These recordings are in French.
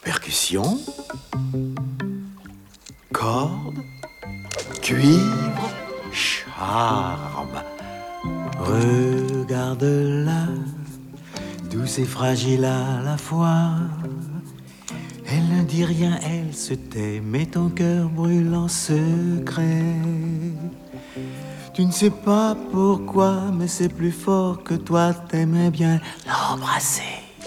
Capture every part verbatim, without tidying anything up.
Percussion, corde, cuivre, charme. Regarde-la, douce et fragile à la fois. Elle ne dit rien, elle se tait, mais ton cœur brûle en secret. Tu ne sais pas pourquoi, mais c'est plus fort que toi, t'aimerais bien l'embrasser.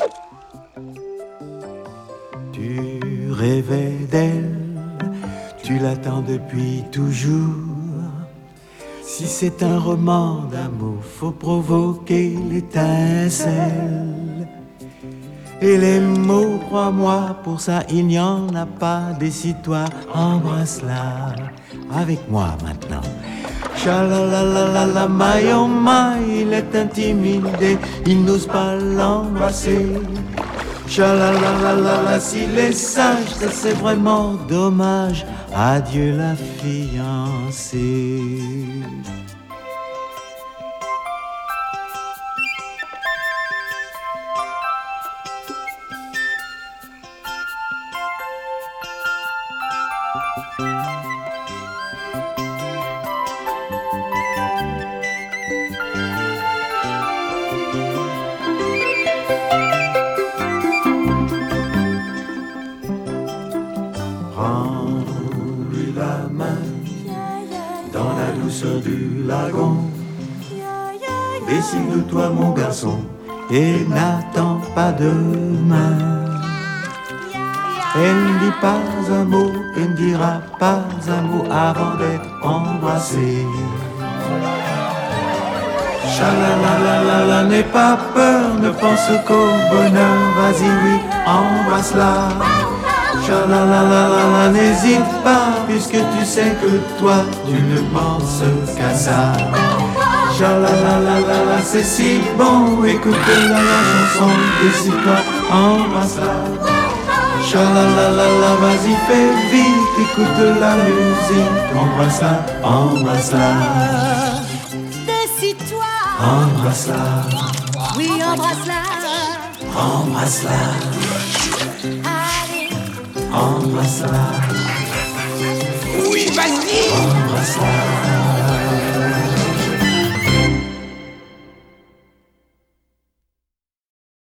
Tu rêvais d'elle, tu l'attends depuis toujours. Si c'est un roman d'amour, faut provoquer l'étincelle. Et les mots, crois-moi, pour ça il n'y en a pas. Décide-toi, embrasse-la avec moi maintenant. Cha-la-la-la-la-la, my oh my, il est intimidé, il n'ose pas l'embrasser. Cha-la-la-la-la-la, s'il est sage, ça c'est vraiment dommage. Adieu la fiancée. Prends-lui la main dans la douceur du lagon. Décide-toi mon garçon et n'attends pas demain. Elle ne dit pas un mot et ne dira pas un mot avant d'être embrassée. Cha-la-la-la-la-la, n'aie pas peur, ne pense qu'au bonheur. Vas-y, oui, embrasse-la. Cha-la-la-la-la-la, n'hésite pas, puisque tu sais que toi, tu ne penses qu'à ça. Cha-la-la-la-la-la, c'est si bon, écoute-la la chanson, décide-toi, embrasse-la. Cha-la-la-la-la, vas-y, fais vite, écoute la musique, embrasse-la, embrasse-la. Décide-toi, embrasse-la, oui, embrasse-la. embrasse-la, Allez, embrasse-la, Oui, vas-y. embrasse-la.